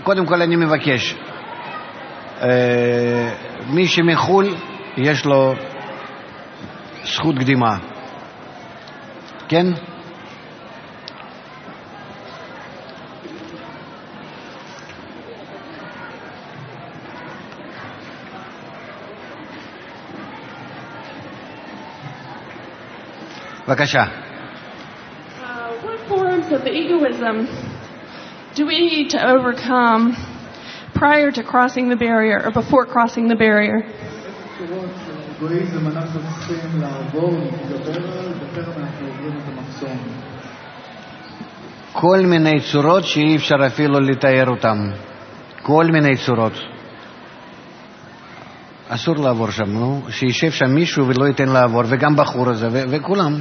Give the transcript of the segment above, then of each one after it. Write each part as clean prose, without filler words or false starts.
קודם כל אני מבקש, מי שמחול יש לו זכות קדימה. כן? בבקשה. What forms of egoism do we need to overcome prior to crossing the barrier or before crossing the barrier? כל מיני צורות שאי אפשר אפילו לתאר אותם. כל מיני צורות. אסור לעבור שם, נו, שישב שם מישהו ולא ייתן לעבור, וגם בחור הזה, וכולם.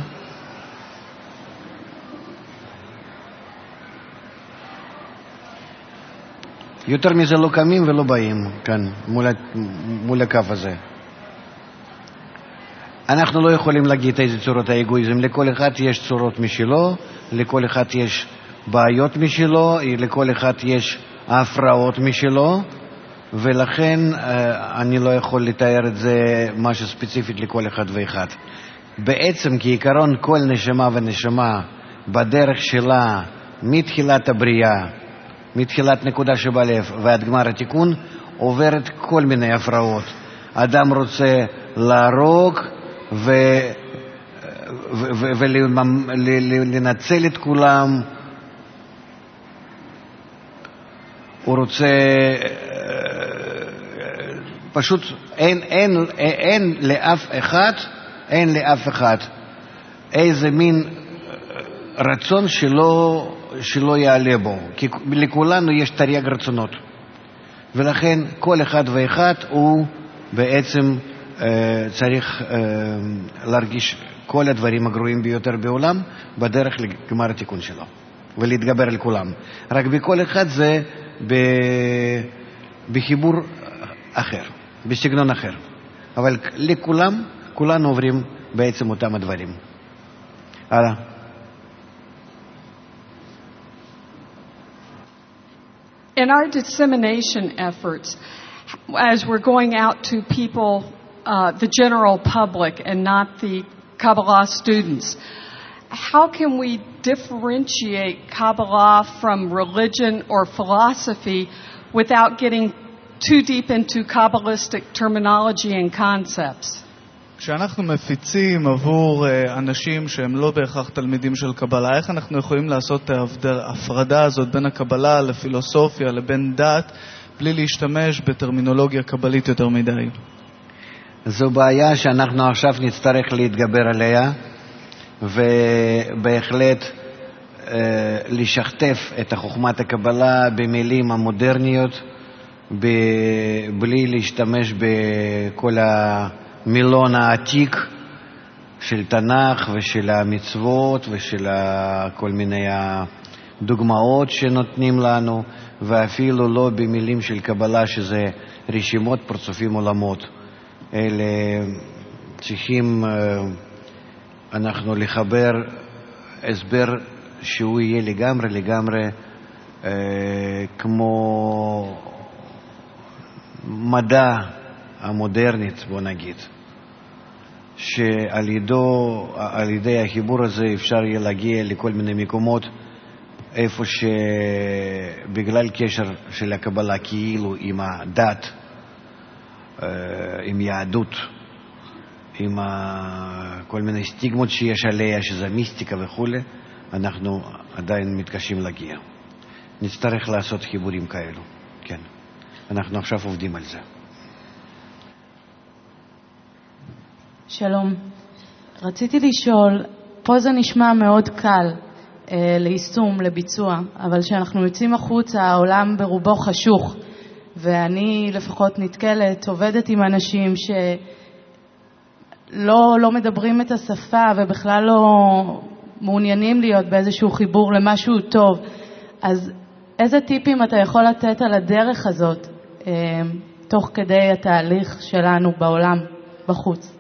יותר מזה לא קמים ולא באים כאן, מול הקו הזה. אנחנו לא יכולים להגיד איזה צורות האגואיזם. לכל אחד יש צורות משלו, לכל אחד יש בעיות משלו, לכל אחד יש הפרעות משלו, ולכן אני לא יכול לתאר את זה משהו ספציפית לכל אחד ואחד. בעצם כעיקרון כל נשמה ונשמה בדרך שלה מתחילת הבריאה, מתחילת נקודה שבלב ועד גמר התיקון, עוברת כל מיני הפרעות. אדם רוצה להרוג ולנצל את כולם, הוא רוצה פשוט אין לאף אחד איזה מין רצון שלא יעלה בו, כי לכולנו יש תרי"ג רצונות, ולכן כל אחד ואחד הוא בעצם צריך להרגיש כל הדברים הגרועים ביותר בעולם בדרך לגמר התיקון שלו ולהתגבר על כולם. רק בכל אחד זה בחיבור אחר, בסגנון אחר, אבל לכולם, כולנו עוברים בעצם אותם הדברים. הלאה. In our dissemination efforts, as we're going out to people, the general public and not the Kabbalah students, how can we differentiate Kabbalah from religion or philosophy without getting too deep into Kabbalistic terminology and concepts? כשאנחנו מפיצים עבור אנשים שהם לא בהכרח תלמידים של קבלה, איך אנחנו יכולים לעשות ההפרדה הזאת בין הקבלה לפילוסופיה לבין דת, בלי להשתמש בטרמינולוגיה קבלית יותר מדי? זו בעיה שאנחנו עכשיו נצטרך להתגבר עליה, ובהחלט לשכתף את חוכמת הקבלה במילים המודרניות, בלי להשתמש בכל המילון העתיק של תנ"ך ושל המצוות ושל כל מיני דוגמאות שנותנים לנו, ואפילו לא במילים של קבלה שזה רשימות, פרצופים, עולמות. אלה צריכים אנחנו לחבר הסבר שהוא יהיה לגמרי כמו מדע המודרנית, בוא נגיד, שעל ידי החיבור הזה אפשר יהיה להגיע לכל מיני מקומות איפה שבגלל קשר של הקבלה כאילו עם הדת, עם יהדות, עם כל מיני סטיגמות שיש עליה, שזה מיסטיקה וכו', אנחנו עדיין מתקשים להגיע. נצטרך לעשות חיבורים כאלו, כן. אנחנו עכשיו עובדים על זה. שלום. רציתי לשאול, פה זה נשמע מאוד קל ליישום, לביצוע, אבל כשאנחנו יוצאים החוצה, העולם ברובו חשוך, ואני לפחות נתקלת, עובדת עם אנשים שלא מדברים את השפה ובכלל לא מעוניינים להיות באיזשהו חיבור למשהו טוב. אז איזה טיפים אתה יכול לתת על הדרך הזאת תוך כדי התהליך שלנו בעולם, בחוץ?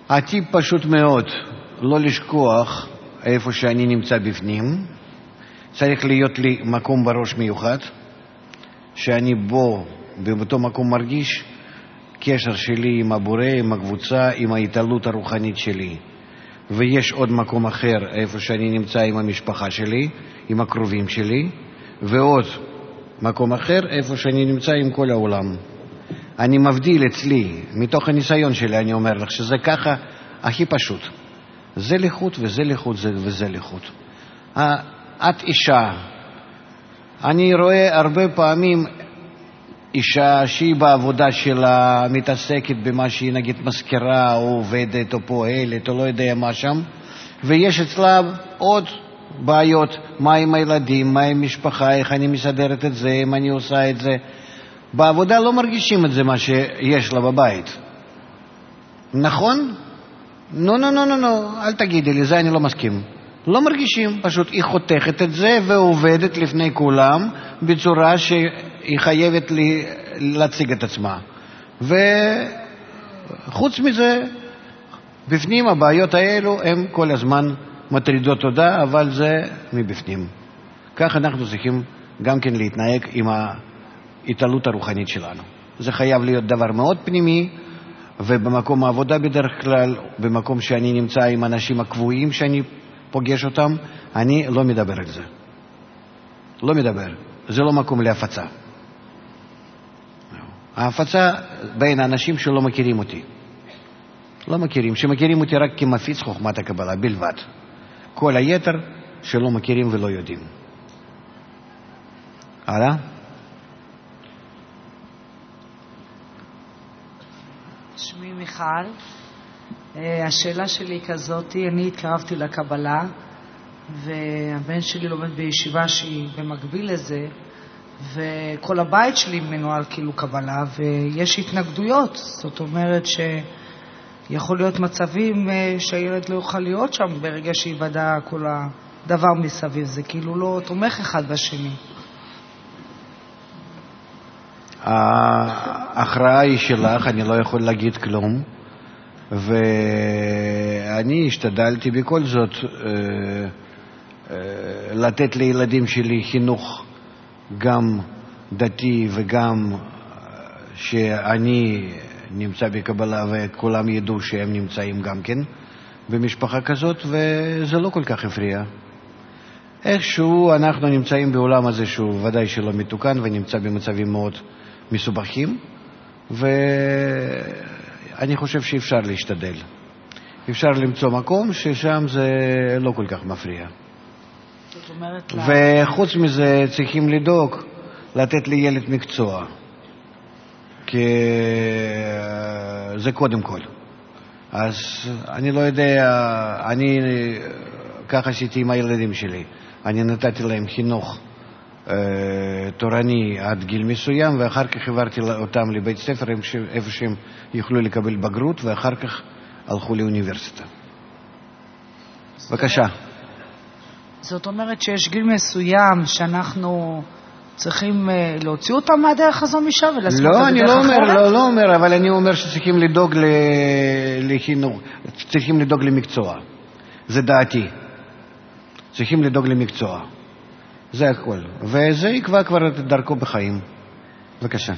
הטיפ פשוט מאוד, לא לשכוח איפה שאני נמצא בפנים, צריך להיות לי מקום בראש מיוחד, שאני בו, באותו מקום מרגיש קשר שלי עם הבורא, עם הקבוצה, עם ההתעלות הרוחנית שלי. ויש עוד מקום אחר, איפה שאני נמצא עם המשפחה שלי, עם הקרובים שלי, ועוד מקום אחר, איפה שאני נמצא עם כל העולם. אני מבדיל אצלי, מתוך הניסיון שלי, אני אומר לך, שזה ככה הכי פשוט. זה לחוט וזה לחוט וזה לחוט. את אישה. אני רואה הרבה פעמים אישה שהיא בעבודה שלה מתעסקת במה שהיא נגיד מזכירה או עובדת או פועלת או לא יודע מה שם, ויש אצלה עוד בעיות, מה עם הילדים, מה עם משפחה, איך אני מסדרת את זה, אם אני עושה את זה. בעבודה לא מרגישים את זה מה שיש לה בבית. נכון? נו, אל תגידי לי, זה אני לא מסכים. לא מרגישים, פשוט היא חותכת את זה ועובדת לפני כולם בצורה שהיא חייבת להציג את עצמה. וחוץ מזה, בפנים הבעיות האלו הן כל הזמן מטרידות תודה, אבל זה מבפנים. כך אנחנו צריכים גם כן להתנהג עם ההתעלות הרוחנית שלנו. זה חייב להיות דבר מאוד פנימי, ובמקום העבודה בדרך כלל, במקום שאני נמצא עם אנשים הקבועים שאני פוגש אותם, אני לא מדבר על זה. לא מדבר. זה לא מקום להפצה. ההפצה בין האנשים שלא מכירים אותי. לא מכירים, שמכירים אותי רק כמפיץ חוכמת הקבלה בלבד. כל היתר שלא מכירים ולא יודעים. הלאה? שמי מיכל. השאלה שלי היא כזאת, אני התקרבתי לקבלה והבן שלי לומד בישיבה שהיא במקביל לזה, וכל הבית שלי מנוהל כאילו קבלה, ויש התנגדויות. זאת אומרת שיכול להיות מצבים שהילד לא יוכל להיות שם ברגע שיוודע כל הדבר מסביב. זה כאילו לא תומך אחד בשני. ההכרעה היא שלך, אני לא יכול להגיד כלום, ואני השתדלתי בכל זאת לתת לילדים שלי חינוך גם דתי וגם שאני נמצא בקבלה וכולם ידעו שהם נמצאים גם כן במשפחה כזאת, וזה לא כל כך הפריע. איכשהו אנחנו נמצאים בעולם הזה שהוא ודאי שלא מתוקן ונמצא במצבים מאוד מסובכים, ואני חושב שאפשר להשתדל. אפשר למצוא מקום ששם זה לא כל כך מפריע. וחוץ מזה צריכים לדאוג לתת לילד מקצוע, כי זה קודם כל. אז אני לא יודע, אני כך עשיתי עם הילדים שלי. אני נתתי להם חינוך תורני עד גיל מסוים, ואחר כך העברתי אותם לבית ספר איפה שהם יוכלו לקבל בגרות, ואחר כך הלכו לאוניברסיטה. בבקשה. זאת אומרת שיש גיל מסוים שאנחנו צריכים להוציא אותם מהדרך הזו משם ולשים אותם בדרך אחרת? לא אומר, אבל אני אומר שצריכים לדאוג לחינוך, צריכים לדאוג למקצוע. זה דעתי. צריכים לדאוג למקצוע. זה הכל. וזה יקבע כבר את דרכו בחיים. בבקשה.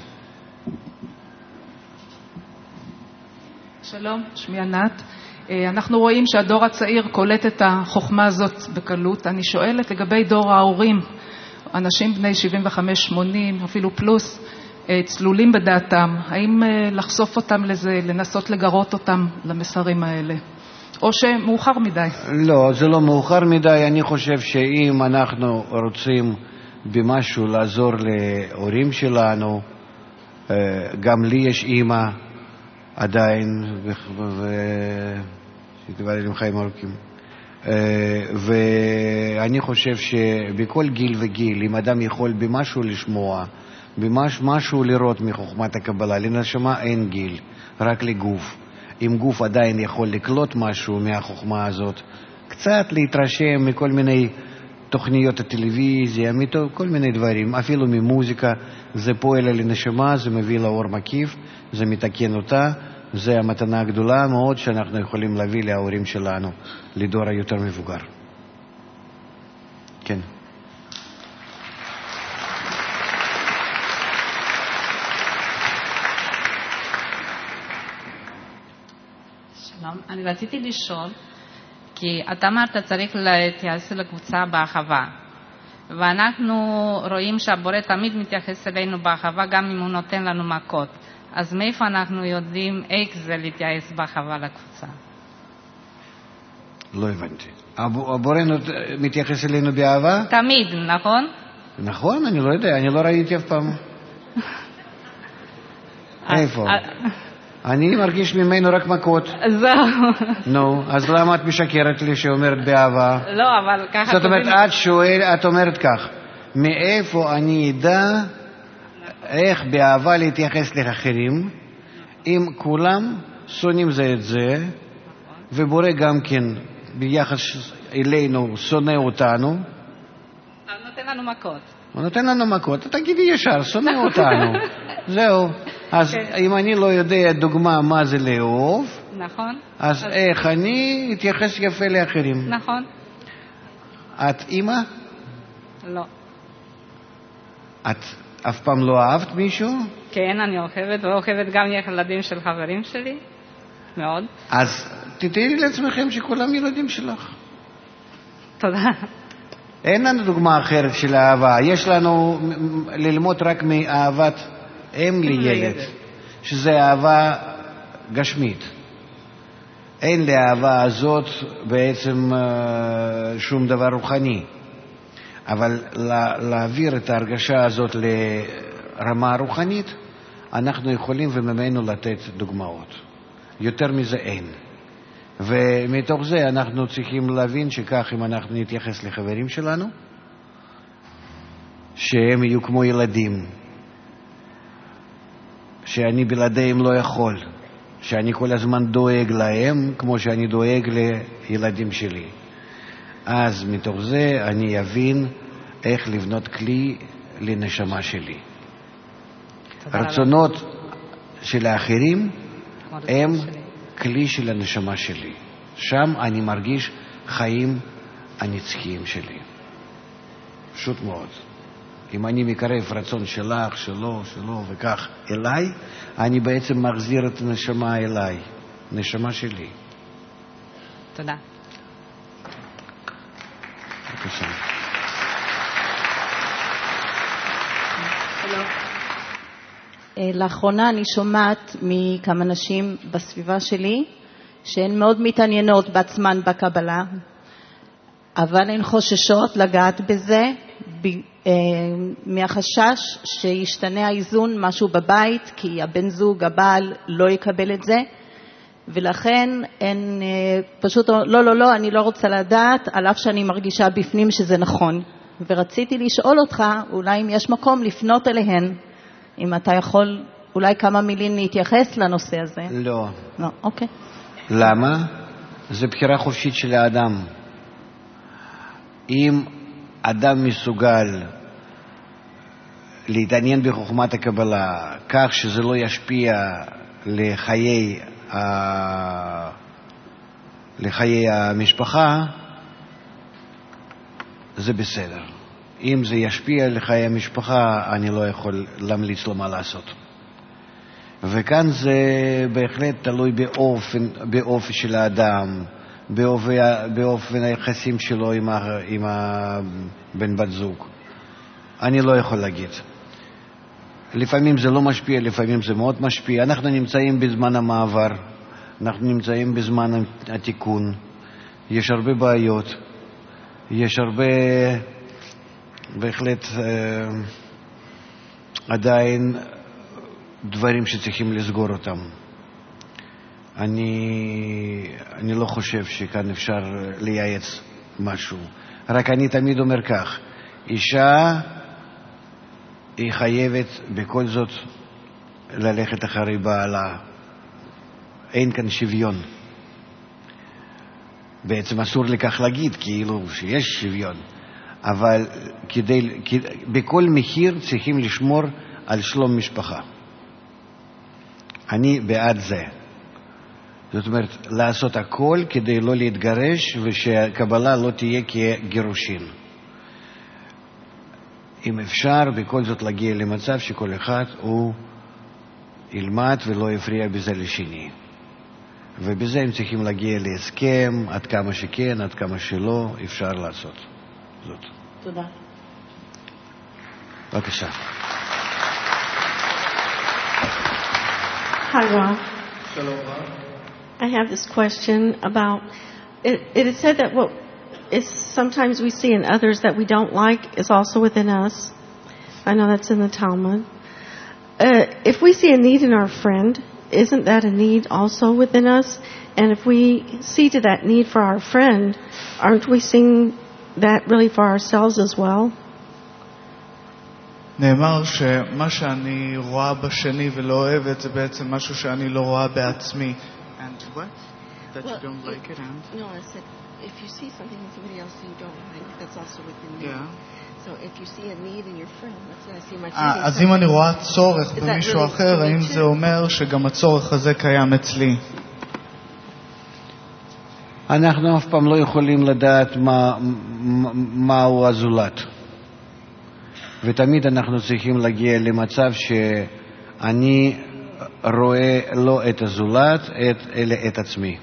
שלום, שמי ענת. אנחנו רואים שהדור הצעיר קולט את החוכמה הזאת בקלות. אני שואלת לגבי דור ההורים, אנשים בני 75-80, אפילו פלוס, צלולים בדעתם. האם לחשוף אותם לזה, לנסות לגרות אותם למסרים האלה? או שמאוחר מדי? לא, זה לא מאוחר מדי. אני חושב שאם אנחנו רוצים במשהו לעזור להורים שלנו, גם לי יש אימא עדיין, שתברך עם חיים ארוכים. ואני חושב שבכל גיל וגיל, אם אדם יכול במשהו לשמוע, במשהו לראות מחוכמת הקבלה, לנשמה אין גיל, רק לגוף. אם גוף עדיין יכול לקלוט משהו מהחוכמה הזאת, קצת להתרשם מכל מיני תוכניות הטלוויזיה, כל מיני דברים, אפילו ממוזיקה, זה פועל על הנשמה, זה מביא לאור מקיף, זה מתקן אותה, זה המתנה הגדולה מאוד שאנחנו יכולים להביא להורים שלנו, לדור היותר מבוגר. כן. אני רציתי לשאול, כי אתה אמרת צריך להתייחס לקבוצה באהבה, ואנחנו רואים שהבורא תמיד מתייחס אלינו באהבה גם אם הוא נותן לנו מכות. אז מאיפה אנחנו יודעים איך זה להתייחס באהבה לקבוצה? לא הבנתי. הבורא מתייחס אלינו באהבה? תמיד, נכון? נכון, אני לא יודע, אני לא ראיתי אף פעם. איפה? אני מרגיש ממנו רק מכות. זהו. נו, אז למה את משקרת לי שאומרת באהבה? לא, אבל ככה... זאת אומרת, את אומרת כך, מאיפה אני אדע איך באהבה להתייחס לאחרים, אם כולם שונאים זה את זה, ובורא גם כן ביחס אלינו שונא אותנו. הוא נותן לנו מכות. הוא נותן לנו מכות, תגידי ישר, שונא אותנו. זהו. אז אם אני לא יודע דוגמה מה זה לאהוב, נכון. אז איך אני אתייחס יפה לאחרים? נכון. את אימא? לא. את אף פעם לא אהבת מישהו? כן, אני אוהבת, ואוהבת גם ילדים של חברים שלי. מאוד. אז תתארי לעצמכם שכולם ילדים שלך. תודה. אין לנו דוגמה אחרת של אהבה. יש לנו ללמוד רק מאהבת אם לילד, שזה אהבה גשמית. אין לאהבה הזאת בעצם שום דבר רוחני. אבל להעביר את ההרגשה הזאת לרמה רוחנית, אנחנו יכולים וממנו לתת דוגמאות. יותר מזה אין. ומתוך זה אנחנו צריכים להבין שכך אם אנחנו נתייחס לחברים שלנו, שהם יהיו כמו ילדים, שאני בלעדיהם לא יכול, שאני כל הזמן דואג להם כמו שאני דואג לילדים שלי. אז מתוך זה אני אבין איך לבנות כלי לנשמה שלי. הרצונות של האחרים הם כלי של הנשמה שלי. שם אני מרגיש חיים הנצחיים שלי. פשוט מאוד. אם אני מקרב רצון שלך, שלו וכך אליי, אני בעצם מחזיר את הנשמה אליי. נשמה שלי. תודה. בבקשה. לאחרונה אני שומעת מכמה נשים בסביבה שלי שהן מאוד מתעניינות בעצמן בקבלה, אבל הן חוששות לגעת בזה מהחשש שישתנה האיזון משהו בבית, כי הבן זוג, הבעל, לא יקבל את זה, ולכן הן פשוט לא, אני לא רוצה לדעת, על אף שאני מרגישה בפנים שזה נכון. ורציתי לשאול אותך, אולי אם יש מקום לפנות אליהן, אם אתה יכול אולי כמה מילים להתייחס לנושא הזה. לא. לא, אוקיי. למה? זה בחירה חופשית של האדם. אם אדם מסוגל להתעניין בחוכמת הקבלה כך שזה לא ישפיע לחיי המשפחה, זה בסדר. אם זה ישפיע לחיי המשפחה, אני לא יכול להמליץ לו מה לעשות. וכאן זה בהחלט תלוי באופי של האדם, באופן היחסים שלו עם בן בת זוג. אני לא יכול להגיד. לפעמים זה לא משפיע, לפעמים זה מאוד משפיע. אנחנו נמצאים בזמן המעבר, אנחנו נמצאים בזמן התיקון. יש הרבה בעיות, יש הרבה בהחלט עדיין דברים שצריכים לסגור אותם. אני לא חושב שכאן אפשר לייעץ משהו. רק אני תמיד אומר כך, אישה היא חייבת בכל זאת ללכת אחרי בעלה. אין כאן שוויון. בעצם אסור לכך להגיד כאילו שיש שוויון. אבל בכל מחיר צריכים לשמור על שלום משפחה. אני בעד זה. זאת אומרת, לעשות הכל כדי לא להתגרש ושהקבלה לא תהיה כגירושין. אם אפשר בכל זאת להגיע למצב שכל אחד הוא ילמד ולא יפריע בזה לשני. ובזה הם צריכים להגיע להסכם, עד כמה שכן, עד כמה שלא, אפשר לעשות זאת. תודה. בבקשה. Hi, Rob. I have this question about, it is said that what is sometimes we see in others that we don't like is also within us. I know that's in the Talmud. If we see a need in our friend, isn't that a need also within us? And if we see to that need for our friend, aren't we seeing that really for ourselves as well? נאמר שמה שאני רואה בשני ולא אוהבת זה בעצם משהו שאני לא רואה בעצמי. And what? That you don't like it and? No, I said if you see something in somebody else that you don't like, that's also within you. Yeah. So if you see a need in your friend, let's say I see my friend. אז אם אני רואה צורך במישהו אחר, האם זה אומר שגם הצורך הזה קיים אצלי? אנחנו אף פעם לא יכולים לדעת מהו הזולת. ותמיד אנחנו צריכים להגיע למצב שאני רואה לא את הזולת, אלא את עצמי.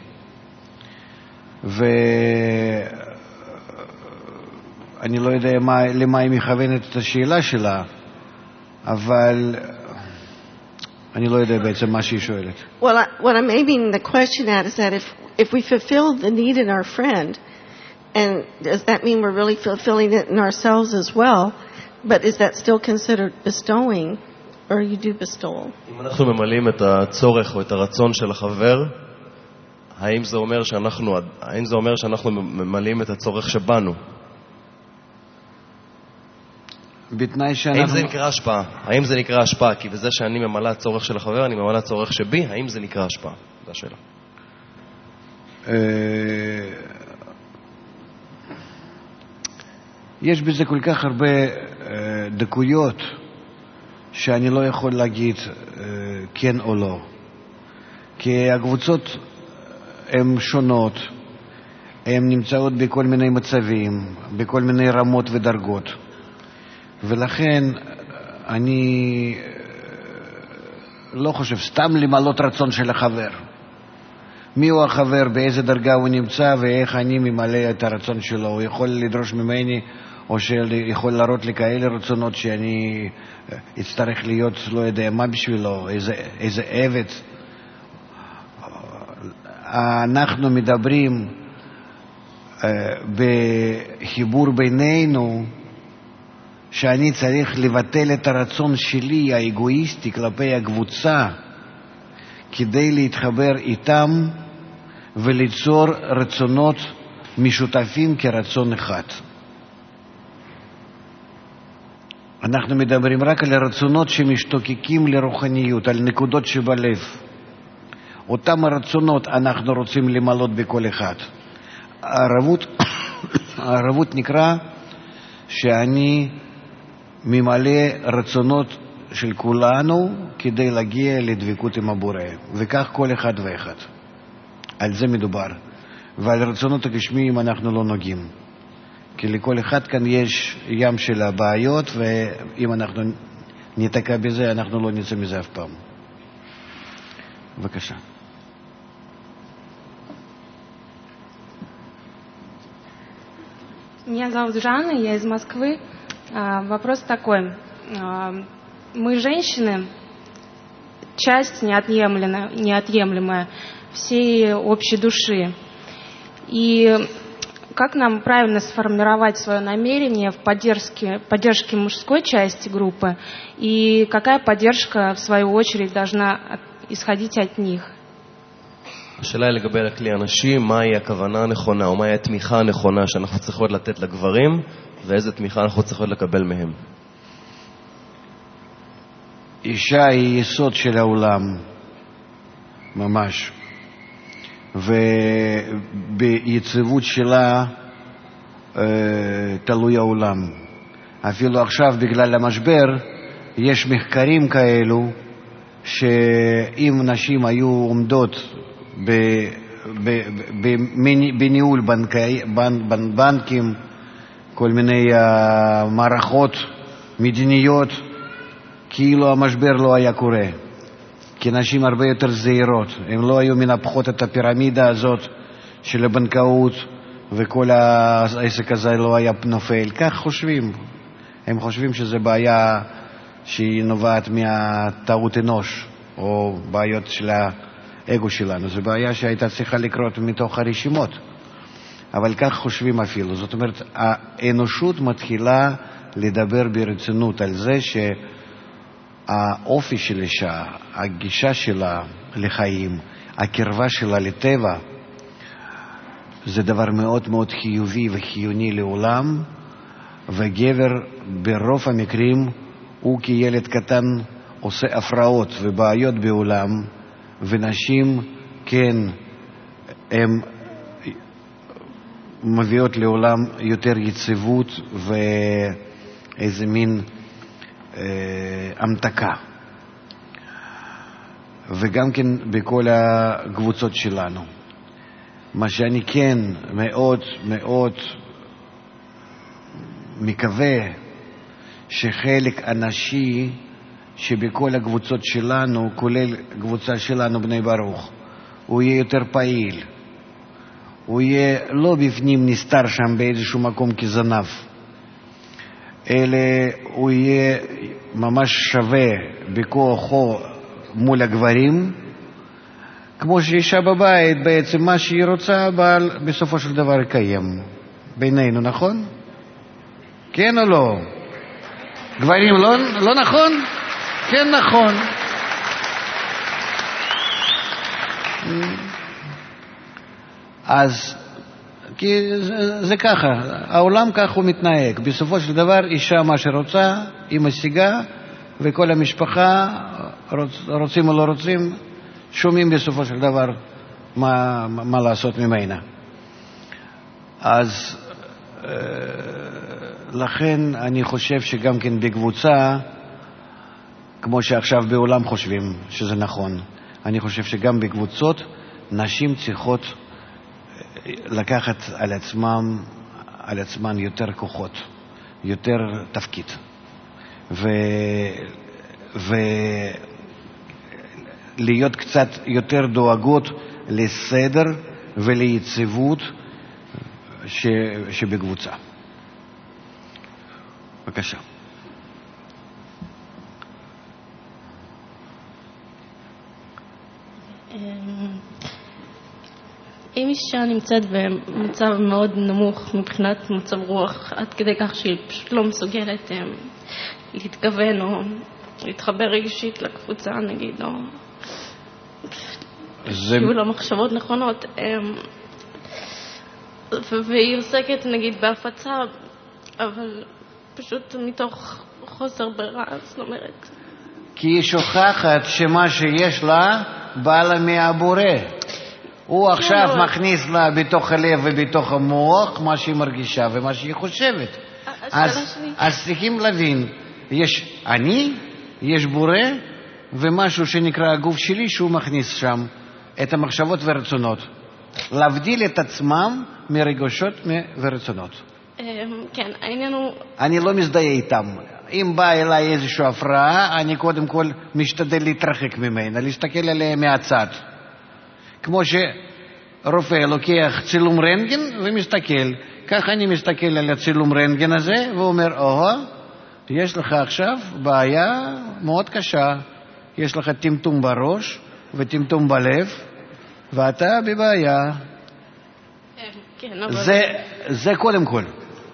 ואני לא יודע למה היא מכוונת את השאלה שלה, אבל אני לא יודע בעצם מה שהיא שואלת. Well, what I'm aiming the question at is that if we fulfill the need in our friend, and does that mean we're really fulfilling it in ourselves as well? But is that still considered bestowing, or you do bestow? אם אנחנו ממלאים את הצורך או את הרצון של החבר, האם זה אומר שאנחנו ממלאים את הצורך שבנו? האם זה נקרא השפעה? האם זה נקרא השפעה? כי בזה שאני ממלא הצורך של החבר, אני ממלא הצורך שבי, האם זה נקרא השפעה? זו השאלה. יש בזה כל כך הרבה דקויות שאני לא יכול להגיד כן או לא. כי הקבוצות הן שונות, הן נמצאות בכל מיני מצבים, בכל מיני רמות ודרגות. ולכן אני לא חושב סתם למלות רצון של החבר. מי הוא החבר, באיזה דרגה הוא נמצא ואיך אני ממלא את הרצון שלו. הוא יכול לדרוש ממני או שיכול להראות לי כאלה רצונות שאני אצטרך להיות לא יודע מה בשבילו, איזה עבד. אנחנו מדברים בחיבור בינינו שאני צריך לבטל את הרצון שלי האגואיסטי כלפי הקבוצה כדי להתחבר איתם וליצור רצונות משותפים כרצון אחד. אנחנו מדברים רק על הרצונות שמשתוקקים לרוחניות, על נקודות שבלב. אותם הרצונות אנחנו רוצים למלות בכל אחד. הערבות נקרא שאני ממלא רצונות של כולנו כדי להגיע לדבקות עם הבורא, וכך כל אחד ואחד. על זה מדובר. ועל רצונות הגשמיים אנחנו לא נוגעים. כי לכל אחד כאן יש ים של הבעיות, ואם אנחנו נתקע בזה, אנחנו לא נצא מזה אף פעם. בבקשה. Меня зовут Жанна, я из Москвы. Вопрос такой. Мы, женщины, часть неотъемлемая всей общей души. И как нам правильно сформировать свое намерение в поддержке мужской части группы, и какая поддержка, в свою очередь, должна исходить от них? השאלה היא לגבי הכלי אנשים, מהי הכוונה הנכונה או מהי התמיכה הנכונה שאנחנו צריכות לתת לגברים ואיזה תמיכה אנחנו צריכות לקבל מהם. אישה היא יסוד של העולם, ממש. וביציבות שלה תלוי העולם. אפילו עכשיו בגלל המשבר יש מחקרים כאלו שאם נשים היו עומדות בניהול בנקים, כל מיני מערכות מדיניות, כאילו המשבר לא היה קורה. כי נשים הרבה יותר זהירות. הן לא היו מנפחות את הפירמידה הזאת של הבנקאות, וכל העסק הזה לא היה נופל. כך חושבים. הם חושבים שזו בעיה שהיא נובעת מהטעות אנוש, או בעיות של האגו שלנו. זו בעיה שהייתה צריכה לקרות מתוך הרשימות. אבל כך חושבים אפילו. זאת אומרת, האנושות מתחילה לדבר ברצינות על זה שהאופי של אישה, הגישה שלה לחיים, הקרבה שלה לטבע, זה דבר מאוד מאוד חיובי וחיוני לעולם, וגבר ברוב המקרים הוא כילד קטן עושה הפרעות ובעיות בעולם, ונשים כן הן מביאות לעולם יותר יציבות ואיזה מין המתקה. וגם כן בכל הקבוצות שלנו. מה שאני כן מאוד מאוד מקווה שחלק אנשי שבכל הקבוצות שלנו, כולל קבוצה שלנו בני ברוך, הוא יהיה יותר פעיל. הוא יהיה לא בפנים נסתר שם באיזשהו מקום כזנב, אלא הוא יהיה ממש שווה בכוחו מול הגברים, כמו שאישה בבית בעצם מה שהיא רוצה, אבל בסופו של דבר יקיים בינינו, נכון? כן או לא? גברים לא נכון? כן נכון. אז כי זה ככה, העולם כך הוא מתנהג. בסופו של דבר אישה מה שרוצה היא משיגה, וכל המשפחה רוצים או לא רוצים שומעים בסופו של דבר מה לעשות ממנה. אז לכן אני חושב שגם כן בקבוצה, כמו שעכשיו בעולם חושבים שזה נכון, אני חושב שגם בקבוצות נשים צריכות לקחת על עצמן יותר כוחות, יותר תפקיד, ולהיות קצת יותר דואגות לסדר וליציבות שבקבוצה. בבקשה. אם אישה נמצאת במצב מאוד נמוך מבחינת מצב רוח, עד כדי כך שהיא פשוט לא מסוגלת להתכוון או להתחבר רגשית לקבוצה, נגיד, או שיהיו לה מחשבות נכונות, והיא עוסקת, נגיד, בהפצה, אבל פשוט מתוך חוסר ברירה, זאת אומרת. כי היא שוכחת שמה שיש לה בא לה מהבורא. הוא עכשיו מכניס לה בתוך הלב ובתוך המוח מה שהיא מרגישה ומה שהיא חושבת. אז צריכים להבין, יש אני, יש בורא, ומשהו שנקרא הגוף שלי שהוא מכניס שם את המחשבות והרצונות. להבדיל את עצמם מרגשות ורצונות. כן, העניין הוא... אני לא מזדהה איתם. אם בא אליי איזושהי הפרעה, אני קודם כל משתדל להתרחק ממנה, להסתכל עליה מהצד. כמו שרופא לוקח צילום רנטגן ומסתכל, כך אני מסתכל על הצילום רנטגן הזה ואומר, יש לך עכשיו בעיה מאוד קשה, יש לך טמטום בראש וטמטום בלב, ואתה בבעיה. כן, אבל... זה קודם כל.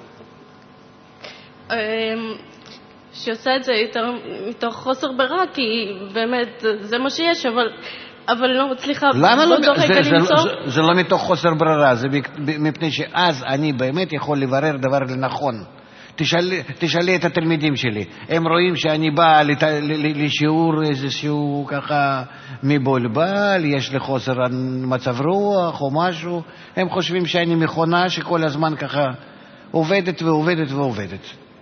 שעושה את זה יותר מתוך חוסר ברירה, כי באמת זה מה שיש, אבל לא מצליחה. למה לא? זה לא מתוך חוסר ברירה, זה מפני שאז אני באמת יכול לברר דבר לנכון. תשאלי את התלמידים שלי, הם רואים שאני בא לשיעור איזשהו ככה מבולבל, יש לי חוסר מצב רוח או משהו, הם חושבים שאני מכונה שכל הזמן ככה עובדת ועובדת ועובדת.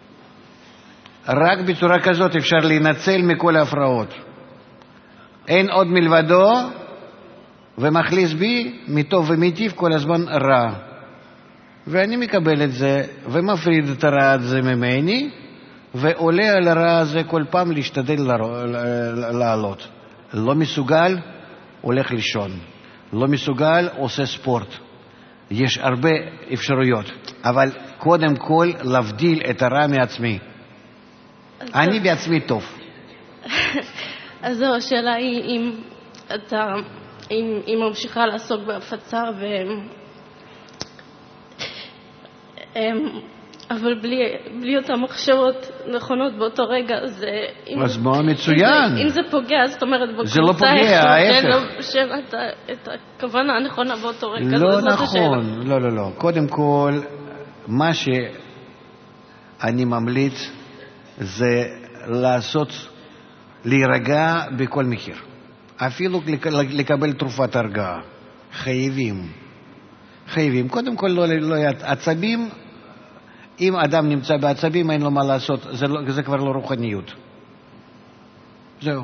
רק בצורה כזאת אפשר להינצל מכל ההפרעות. אין עוד מלבדו, ומחליס בי מטוב ומטיב כל הזמן רע. ואני מקבל את זה ומפריד את הרע הזה ממני, ועולה על הרע הזה כל פעם להשתדל לעלות. לא מסוגל, הולך לישון. לא מסוגל, עושה ספורט. יש הרבה אפשרויות, אבל קודם כל להבדיל את הרע מעצמי. אני בעצמי טוב. אז זו השאלה היא אם ממשיכה לעסוק בהפצה אבל בלי אותן מחשבות נכונות באותו רגע, אז מה מצוין? אם זה פוגע, זאת אומרת זה לא פוגע, ההפך. שאין את הכוונה הנכונה באותו רגע. לא נכון, לא. קודם כל, מה שאני ממליץ זה להירגע בכל מחיר. אפילו לקבל תרופת הרגעה. חייבים. קודם כל לא עצבים. אם אדם נמצא בעצבים, אין לו מה לעשות, זה כבר לא רוחניות. זהו.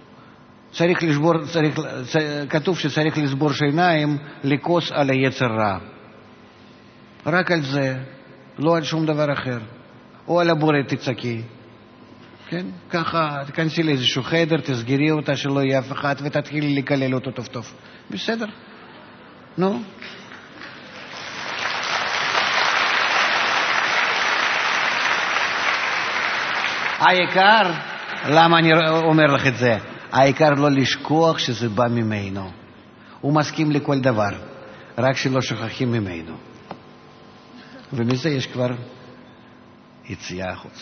כתוב שצריך לשבור שיניים, לכוס על היצר רע. רק על זה, לא על שום דבר אחר. או על הבורא תצעקי. כן? ככה, תכנסי לאיזשהו חדר, תסגרי אותה שלא יהיה אף אחד, ותתחילי לקלל אותו טוב. בסדר? נו? העיקר, למה אני אומר לך את זה? העיקר לא לשכוח שזה בא ממנו. הוא מסכים לכל דבר, רק שלא שוכחים ממנו. ומזה יש כבר יציאה החוצה.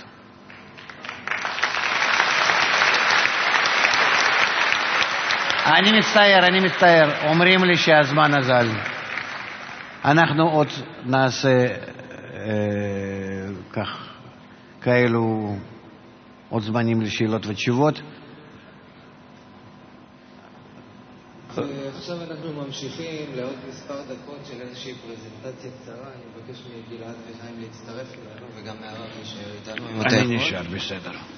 אני מצטער, אומרים לי שהזמן אזל. אנחנו עוד נעשה כאלו עוד זמנים לשאלות ותשובות. עכשיו אנחנו ממשיכים לעוד מספר דקות של איזושהי פרזנטציה קצרה. אני מבקש מגלעד וחיים להצטרף אלינו וגם מהרב להישאר איתנו. אני נשאר, בסדר.